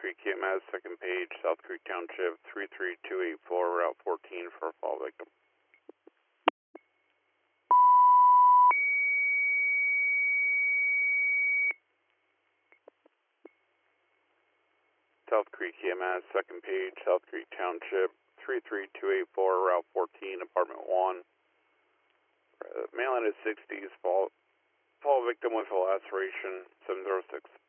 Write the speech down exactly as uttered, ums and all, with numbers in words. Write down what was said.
Creek E M S, second page, South Creek Township, three three two eight four, Route fourteen for a fall victim. South Creek E M S, second page, South Creek Township, three three two eight four, Route fourteen, Apartment one. Uh, male in his sixties, fall, fall victim with a laceration, seven zero six.